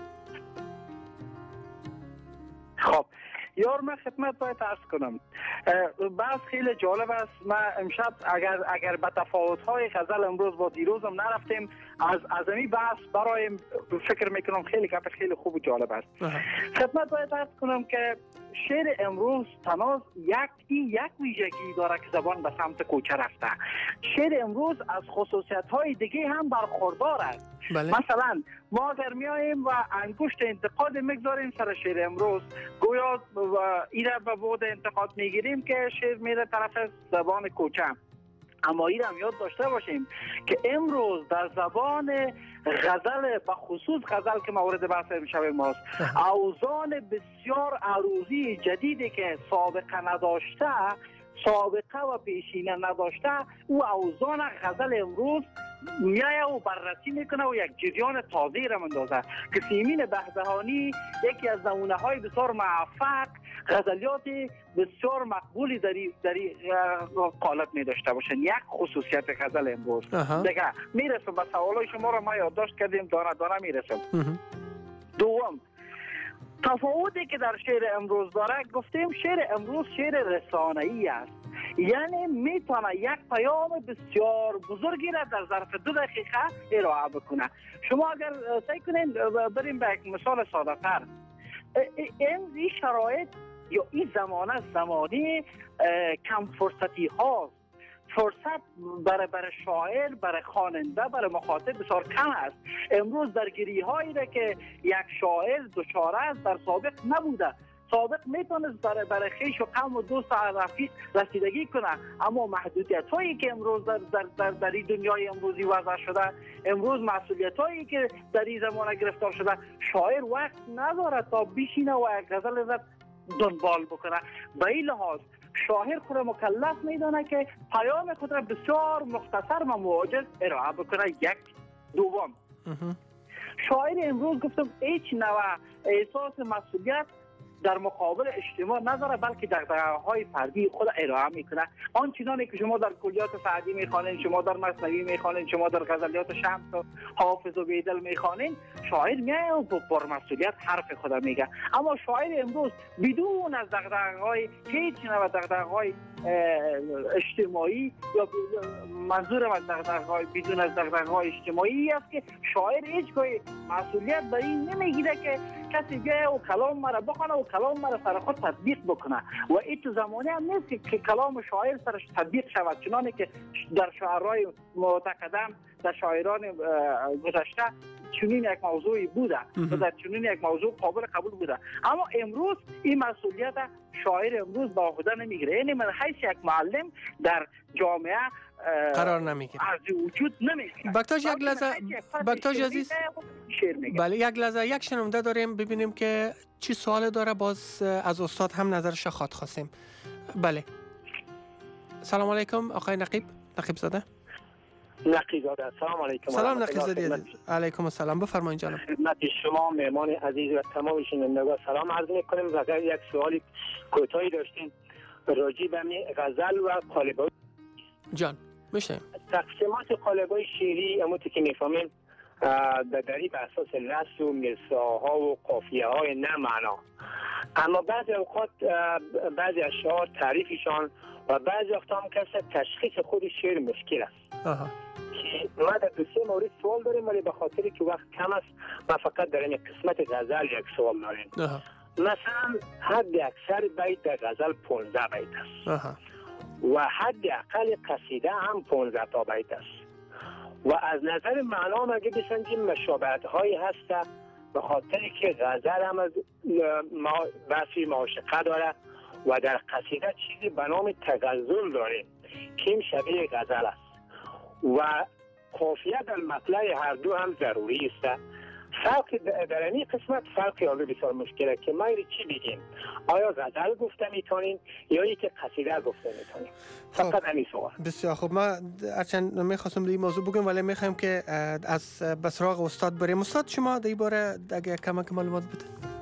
خب یار من خدمت باید عرض کنم، بحث خیلی جالب است. ما امشب اگر اگر به تفاوت‌های غزل امروز با دیروزم نرفتیم، از از این بحث برای فکر میکنم خیلی گپ خیلی خوب و جالب است. خدمت باید عرض کنم که شعر امروز تناز یک یک ویژگی داره که زبان به سمت کوچه رفته. شعر امروز از خصوصیت‌های دیگه هم برخوردار است. بله. مثلا ما اگر میاییم و انگشت انتقاد میگذاریم سر شعر امروز، گویا ایره به بود انتقاد میگیریم که شعر میره طرف زبان کوچه. اما این هم یاد داشته باشیم که امروز در زبان غزل، به خصوص غزل که مورد بحث امشب ماست، اوزان بسیار عروضی جدیدی که سابقه نداشته، سابقه و پیشینه نداشته، او اوزان غزل امروز میایه و بررسی میکنه و یک جریان تازه را مندازه که سیمین بهبهانی یکی از نمونه های بسیار موفق غزلیات بسیار مقبولی در در قالب می داشته باشن. یک خصوصیت غزل امروز دیگه میرسم به سوالای شما را ما یادداشت کردیم، دانه دانه میرسم. دوم، تفاوتی که در شعر امروز داره، گفتیم شعر امروز شعر رسانه‌ای است، یعنی میتونه یک پیام بسیار بزرگی را در ظرف دو دقیقه ارائه بکنه. شما اگر سعی کنین بریم به یک مثال ساده تر، این شرایط یا این زمانه زمانی کم فرصتی هاست. فرصت برای برای شاعر، برای خواننده، برای مخاطب بسیار کم است. امروز درگیری هایی را که یک شاعر دچار است در سابق نبوده. سابق میتونست برای برای خویش و قوم و دوست و رفیق رسیدگی کنه، اما محدودیت هایی که امروز در در در, در این دنیای امروزی وضع شده، امروز مسئولیت هایی که در این زمانه گرفتار شده، شاعر وقت نداره تا بشینه و یک غزل را دنبال بکنه. به این لحاظ شاعر خود مکلف میدانه که پیام خود را بسیار مختصر و موجز ارائه بکنه. یک دوم، شاعر امروز گفتم هیچ نوع احساس مسئولیت در مقابل اجتماع نداره، بلکه دغدغه‌های فردی خود ارائه میکنه. آن چیزانی که شما در کلیات سعدی میخوانید، شما در مثنوی میخوانید، شما در غزلیات شمس و حافظ و بیدل میخوانید، شاعر میاد و پر مسئولیت حرف خود میگه. اما شاعر امروز بدون از دغدغه‌های هیچ نوع دغدغه‌های اجتماعی، یا منظورم از دغدغه‌های بدون از دغدغه‌های اجتماعی است که شاعر هیچگاه مسئولیت به این نمیگیره که کسی بیاید و کلام مرا بخونه و کلام مرا سر خود تطبیق بکنه. و این تو زمانه هم نیست که, که کلام شاعر سرش تطبیق شود، چنانه که در شعرهای متقدم، در شاعران گذشته چنین یک موضوعی بوده و در چنین یک موضوع قابل قبول بوده. اما امروز این مسئولیت شاعر امروز با خود نمیگیره. یعنی من حیث یک معلم در جامعه قرار نمیگیره، از وجود نمیگیره. بکتاج یک لحظه، بکتاج عزیز، بله یک لحظه، یک شنونده داریم، ببینیم که چی سوال داره، باز از استاد هم نظرش خواد خواستیم. بله، سلام علیکم آقای نقیب، نقیب زاده. نقیب زاده، سلام علیکم. سلام نقیب زاده عزیز. علیکم السلام، بفرمایید جناب. خدمت شما مهمان عزیز و تمام شنوندگان سلام عرض می‌کنیم. و یک سوالی کوتاهی داشتیم راجع به غزل و قالب‌های جان میشه. تقسیمات قالب‌های شعری همونطور که می‌فهمیم دری به اساس لفظ و مصرع‌ها و قافیه‌های نه معنا، اما بعضی اوقات بعضی اشعار تعریفشان و بعضی وقتا هم کسی تشخیص خود شعر مشکل است. آها. که ما در دو سه مورد سوال داریم، ولی به خاطری که وقت کم است ما فقط در این قسمت غزل یک سوال داریم. آها. مثلا حد اکثر بیت در غزل پانزده بیت است. آها. و حد اقل قصیده هم پانزده تا بیت است. و از نظر معنا مگه بسنجیم مشابهت هایی هست، به خاطری که غزل هم از بحثی معاشقه داره و در قصیده چیزی به نام تغزل داره که این شبیه غزل است و قافیه در مطلع هر دو هم ضروری است. فرق در این قسمت فرقی آنجا بسیار مشکله که ما چی بگیم، آیا غزل گفته میتونیم یا ای که قصیده گفته میتونیم. فقط همین سوال. بسیار خوب، ما هرچند میخواستم در این موضوع بگم ولی میخوایم که از بسراغ استاد بریم. استاد شما در این باره اگه کمک معلومات بده.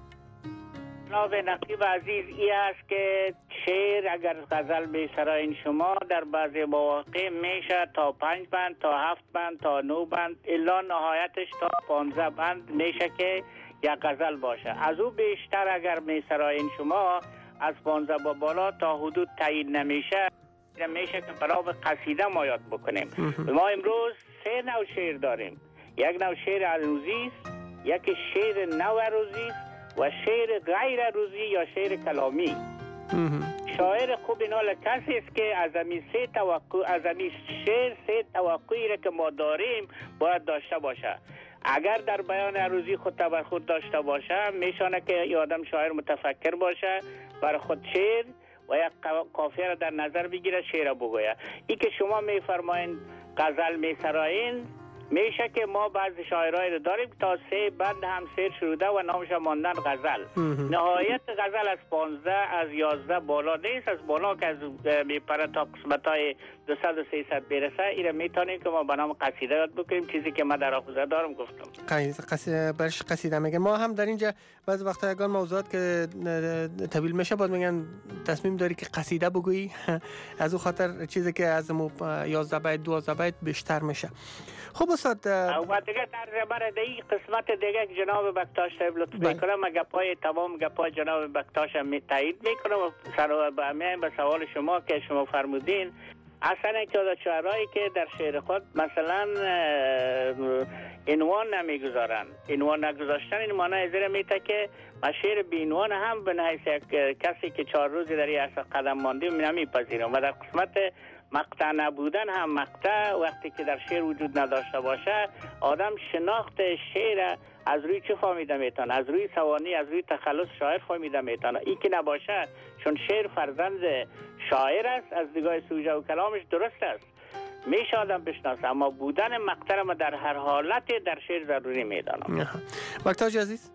جناب نقیب عزیز، این است که شعر اگر غزل به سرای شما در بعضی مواقع میشه تا پنج بند تا هفت بند تا نو بند الا نهایتش تا پانزده بند میشه که یک غزل باشه. از او بیشتر اگر می سرای شما از پانزده با بالا تا حدود تعیین نمیشه، میشه که برای قصیده ما یاد بکنیم. ما امروز سه نوع شعر داریم. یک نوع شعر عروضی است، یک شعر نو عروضی است و شعر غیر عروضی یا شعر کلامی. شاعر خوب اینال کسی است که از این سه توقع از این شعر سه توقعی را که ما داریم باید داشته باشه. اگر در بیان عروضی خود تبر خود داشته باشه، میشانه که یه آدم شاعر متفکر باشه، برای خود شعر و یک قافیه را در نظر بگیره، شعر بگویه. این که شما میفرمایین غزل میسرایین، میشه که ما بعض شاعرایی رو داریم تا سه بند هم شعر شروده و نامش ماندن غزل. نهایت غزل از پانزده از یازده بالا نیست، از بالا که از میپره تا قسمت‌های دویست و سیصد برسه ایره میتونیم که ما به نام قصیده یاد بکنیم، چیزی که من در آخوزه دارم گفتم. قصیده برش قصیده میگن. ما هم در اینجا بعض وقتا یگان موضوعات که طویل میشه بعد میگن تصمیم داری که قصیده بگویی از اون خاطر چیزی که از مو یازده بیت دوازده بیت بیشتر میشه. خب استاد و دیگه در بر دی قسمت دیگه جناب بکتاش صاحب لطف میکنم، مگه پای تمام گپای جناب بکتاش هم تایید میکنم و سر به میایم به سوال شما که شما فرمودین. اصلا که از شعرهایی که در شعر خود مثلا عنوان نمیگذارن، عنوان نگذاشتن این معنی زیر میته که ما شعر بی عنوان هم به نحیث کسی که چهار روزی در این قدم مانده نمیپذیرم. و در قسمت مقطع نبودن هم مقطع وقتی که در شعر وجود نداشته باشه آدم شناخت شعر از روی چه فهمیده میتونه؟ از روی سوانی، از روی تخلص شاعر فهمیده میتونه. این که نباشه چون شعر فرزند شاعر است، از دیگاه سوژه و کلامش درست است، میشه آدم بشناسه، اما بودن مقطع ما در هر حالت در شعر ضروری میدانم. بکتاش عزیز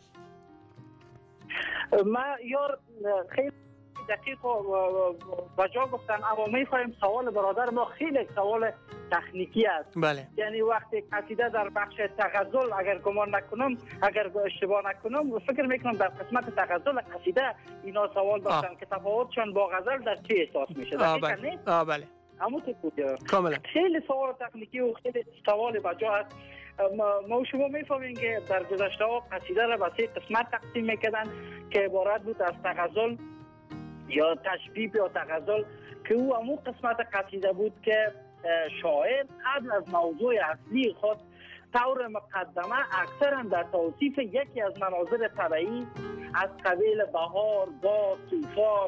ما یار خیلی دقیق و جا گفتن، اما میخوایم سوال برادر ما خیلی سوال تکنیکی است. بله. یعنی وقتی قصیده در بخش تغزل اگر گمان نکنم، اگر اشتباه نکنم فکر میکنم در قسمت تغزل قصیده اینا سوال داشتن که تفاوتشان با غزل در چه احساس میشه. آه بله. آه بله. همون تو کاملا. خیلی سوال تکنیکی و خیلی سوال بجا است. ما شما میفهمین که در گذشته ها قصیده را به سه قسمت تقسیم میکردن که عبارت بود از تغزل یا تشبیه یا تغزل، که او همون قسمت قصیده بود که شاعر قبل از موضوع اصلی خود طور مقدمه اکثرا در توصیف یکی از مناظر طبیعی از قبیل بهار، باد، طوفان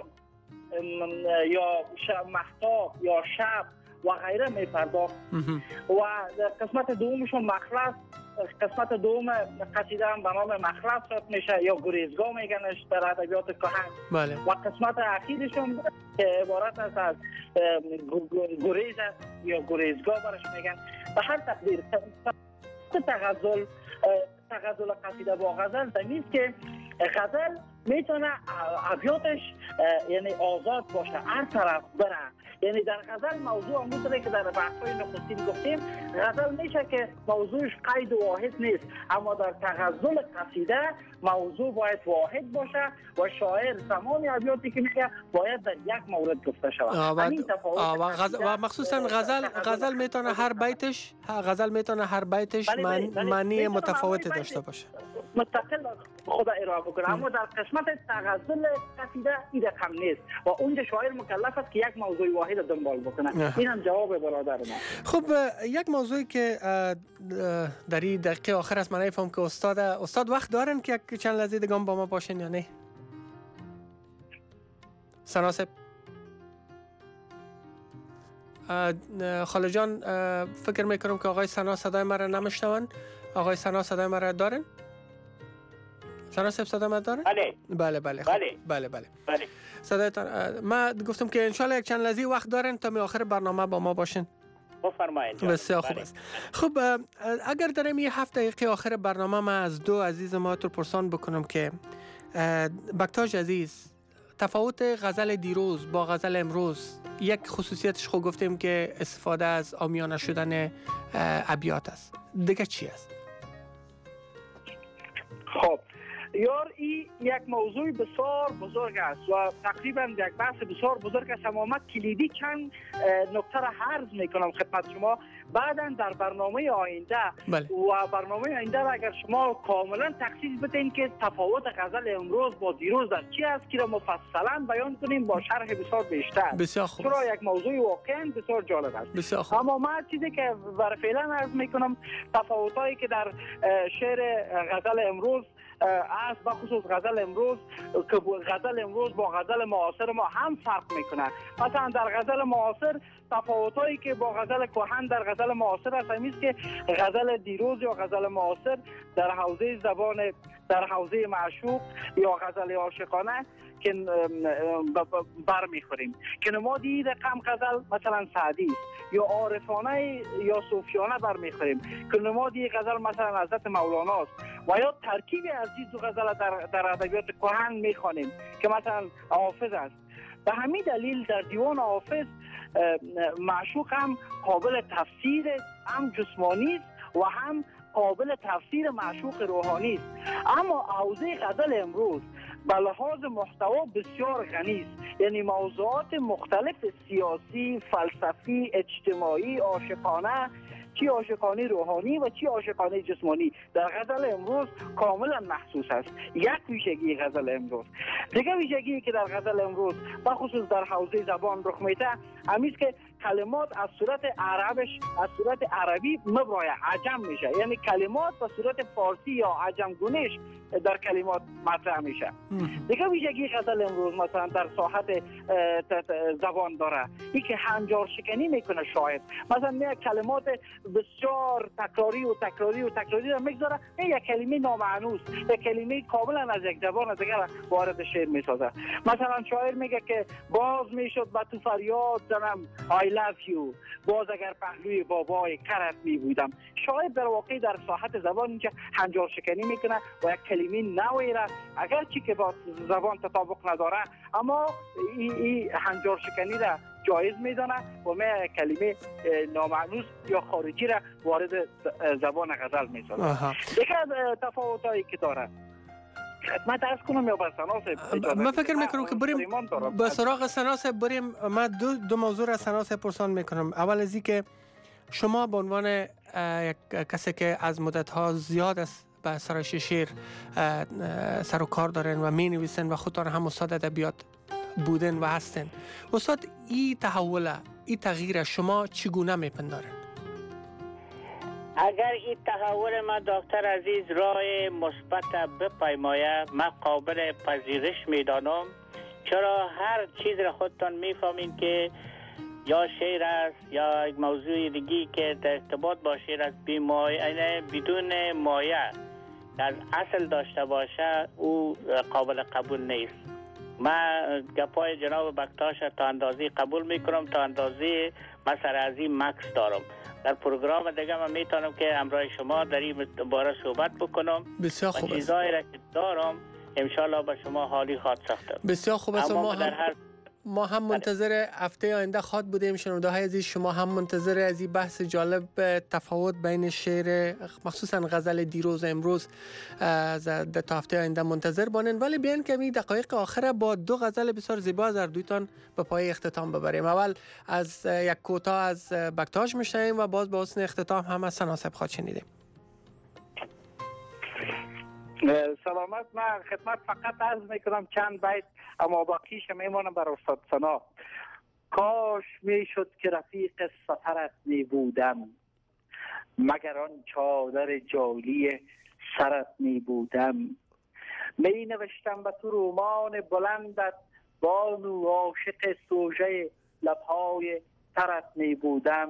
یا مهتاب یا شب و غیره می پرداخت. و قسمت دومشون مخلص، قسمت دوم قصیده هم به نام مخلص شد میشه یا گریزگاه میگنش در ادبیات کهن. بله. و قسمت اخیرشون که عبارت است از گریز است یا گریزگاه برش میگن. به هر تقدیر تغزل تغزل قصیده با غزل دمیست که غزل میتونه ابیاتش یعنی آزاد باشه، هر طرف بره. یعنی در غزل موضوع همونطوری که در بحث‌های نخستین گفتیم، غزل میشه که موضوعش قید و واحد نیست، اما در تغزل قصیده موضوع باید واحد باشه و شاعر تمام ابیاتی که میگه باید در یک مورد گفته شود. همین تفاوت و, غز... و مخصوصا غزل غزل میتونه هر بیتش غزل میتونه هر بیتش معنی متفاوتی داشته باشه، مستقل خود ارائه بکنه. اما در قسمت تغزل قصیده این رقم نیست و اونجا شاعر مکلف است که یک موضوع واحد دنبال بکنه. این هم جواب برادر ما. خب یک موضوعی که در این دقیقه آخر است، من نمی‌فهمم که استاد استاد وقت دارن که یک چند لحظه دیگه با ما باشن یا نه؟ سناسب خاله جان، فکر میکنم که آقای سنا صدای مرا نمیشنون. آقای سنا صدای مرا دارن؟ سنا صاحب صدای مرا دارن؟ بله بله بله خب. بله بله بله بله صدایتان. ما گفتم که انشالله یک چند لحظه وقت دارن تا می آخر برنامه با ما باشن. بفرمایید. بسیار خوب است. خب اگر در این هفت دقیقه آخر برنامه ما از دو عزیز ما تو پرسان بکنم که بکتاش عزیز، تفاوت غزل دیروز با غزل امروز، یک خصوصیتش خود گفتیم که استفاده از عامیانه شدن ابیات است، دیگه چی است؟ خب یار این یک موضوع بسیار بزرگ است و تقریبا یک بحث بسیار بزرگ است، اما من کلیدی چند نکته را عرض میکنم خدمت شما. بعدا در برنامه آینده بله. و برنامه آینده را اگر شما کاملا تخصیص بدین که تفاوت غزل امروز با دیروز در چی است که را مفصلا بیان کنیم با شرح بسیار بیشتر. بسیار خوب. چرا یک موضوع واقعا بسیار جالب است. بسیار خوب. اما من چیزی که برای فعلا عرض میکنم، تفاوتایی که در شعر غزل امروز از بخصوص غزل امروز که غزل امروز با غزل معاصر ما هم فرق میکنه. مثلا در غزل معاصر تفاوتایی که با غزل کهن در غزل معاصر است همیست که غزل دیروز یا غزل معاصر در حوزه زبان، در حوزه معشوق یا غزل عاشقانه که بر میخوریم که نمادی رقم غزل مثلا سعدی یا عارفانه یا صوفیانه بر میخوریم که نمادی غزل مثلا حضرت مولانا است و یا ترکیب از این دو غزل در در ادبیات کهن میخوانیم که مثلا حافظ است. به همین دلیل در دیوان حافظ معشوق هم قابل تفسیر، هم جسمانی است و هم قابل تفسیر معشوق روحانی است. اما حوزه غزل امروز به لحاظ محتوا بسیار غنی است، یعنی موضوعات مختلف سیاسی، فلسفی، اجتماعی، عاشقانه، چی عاشقانه روحانی و چی عاشقانه جسمانی در غزل امروز کاملا محسوس است. یک ویژگی غزل امروز. دیگه ویژگی که در غزل امروز بخصوص در حوزه زبان رخ میده همیست که کلمات از صورت عربش از صورت عربی مبرای عجم میشه، یعنی کلمات به صورت فارسی یا عجم گونش در کلمات مطرح میشه. دیگه ویژگی غزل امروز مثلا در ساحت زبان داره این که هنجار شکنی میکنه شاعر. مثلا میگه کلمات بسیار تکراری و تکراری و تکراری را میگذاره، یک کلمه نامعنوس، یک کلمه کاملا از یک زبان از دیگر وارد شعر میسازه. مثلا شاعر میگه که باز میشد با تو فریاد زنم I love you، باز اگر پهلوی بابای کرت می بودم. شاعر در واقع در ساحت زبان اینجا هنجار شکنی میکنه و یک کلمه نوعی را اگرچه که با زبان تطابق نداره اما این ای هنجار شکنی را جایز میدانه و می کلمه نامعنوس یا خارجی را وارد زبان غزل میسازه. دیگه از تفاوتایی که داره خدمت از کنم یا به سناسه؟ من فکر میکنم که بریم به سراغ سناسه بریم. من دو, دو موضوع را سناسه پرسان میکنم. اول از این که شما به عنوان یک کسی که از مدتها زیاد است به سرایش شعر سر و کار دارن و می نویسن و خودتان هم استاد ادبیات بودن و هستن، استاد این تحول این تغییر شما چگونه میپندارن؟ اگر این تحول ما دکتر عزیز راه مثبت بپیمایه من قابل پذیرش میدانم، چرا هر چیز را خودتان میفهمین که یا شعر است یا یک موضوع دیگی که در ارتباط با شعر است بیمایه بدون مایه در اصل داشته باشه او قابل قبول نیست. من گپای جناب بکتاش تا اندازی قبول میکنم، تا اندازی من سر از این مکس دارم. در پروگرام دیگه من میتونم که همراه شما در این باره صحبت بکنم. بسیار خوب است. چیزایی را که دارم انشالله به شما حالی خواهد ساخته. بسیار خوب است. ما هم هر... ما هم منتظر هفته آینده خواد بودیم. شنونده های عزیز شما هم منتظر از این بحث جالب تفاوت بین شعر مخصوصا غزل دیروز امروز تا هفته آینده منتظر بانن. ولی بیان که می دقایق آخر با دو غزل بسیار زیبا از دویتان به پای اختتام ببریم. اول از یک کوتاه از بکتاش میشنویم و باز به حسن اختتام هم از سناسب خواهد شنیدیم. سلامت. من خدمت فقط عرض میکنم چند بیت اما باقیش میمونم بر استاد سنا. کاش میشد که رفیق سفرت می بودم، مگر آن چادر جالی سرت می بودم. می نوشتم به تو رمان بلندت، بانو عاشق سوژه لبهای ترت می بودم.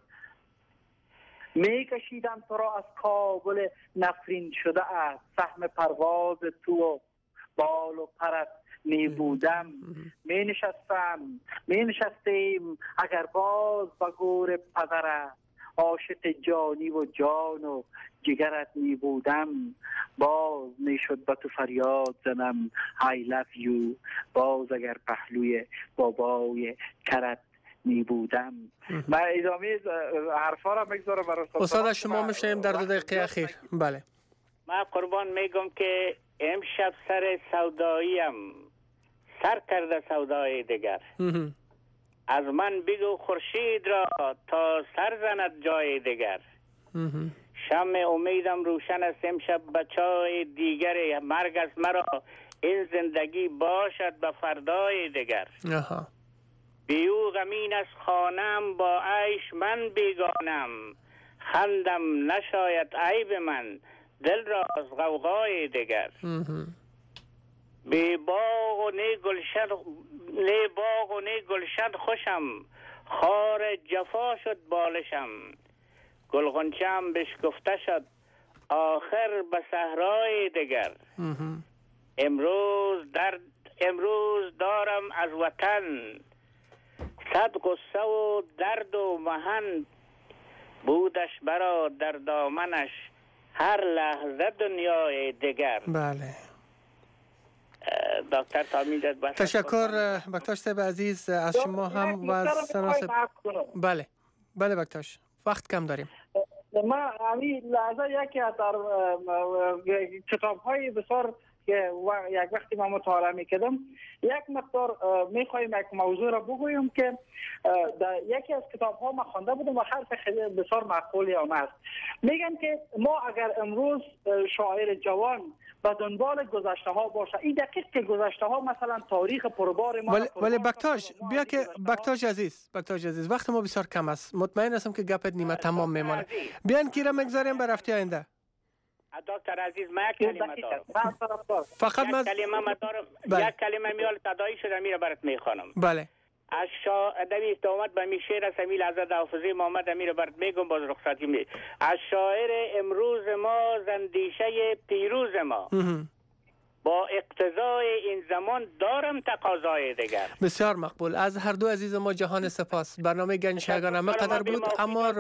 می کشیدم تو را از کابل نفرین شده است، سهم پرواز تو و بال و پرت می بودم. می نشستم می نشستیم اگر باز با گور پدرت، عاشق جانی و جان و جگرت می بودم. باز می شد با تو فریاد زنم I love you، باز اگر پهلوی بابای کرت می بودم. من ادامه حرفا را میگذارم برای استاد. شما میشیم در دو دقیقه اخیر. بله. من قربان میگم که امشب سر سوداییم سر کرده سودای دیگر. از من بگو خورشید را تا سر زند جای دیگر. شمع امیدم روشن است امشب بچای دیگر، مرگ از مرا این زندگی باشد به فردای دیگر. بیو غمین از خانم با عیش من بیگانم، خندم نشاید عیب من دل را از غوغای دیگر. بی باغ و نی گلشن نی باغ و نی گلشن خوشم، خار جفا شد بالشم. گلغنچم بشکفته شد آخر به صحرای دیگر. امروز در امروز دارم از وطن صد غصه و درد و محن، بودش برا در دامنش هر لحظه دنیای دیگر. بله. دکتر تامین بس. تشکر بکتاش صاحب عزیز از شما هم و سناسب. بله بله بکتاش، وقت کم داریم. ما همین لحظه یکی از کتاب های بسیار که یک وقتی ما مطالعه میکردم، یک مقدار میخوایم یک موضوع را بگویم که در یکی از کتاب ها ما خوانده بودم و حرف خیلی بسیار معقولی هم است. میگن که ما اگر امروز شاعر جوان به دنبال گذشته ها باشه، این دقیق که گذشته ها مثلا تاریخ پربار ما، ولی ولی بکتاش بیا که بکتاش عزیز بکتاش عزیز وقت ما بسیار کم است، مطمئن هستم که گپت نیمه تمام میمونه. بیان کی را میگذاریم به رفته آینده. دکتر عزیز ما یک کلمه دارم، فقط یک کلمه ما دارم، یک کلمه میال تداعی شده میره برات میخوانم. بله. از شاعر اومد به می شعر از امیل حضرت حافظی محمد امیر برات میگم باز رخصتی می. از شاعر امروز ما زندیشه پیروز ما با اقتضای این زمان دارم تقاضای دیگر. بسیار مقبول. از هر دو عزیز ما جهان سپاس. برنامه گنج شایگان همه قدر بود، اما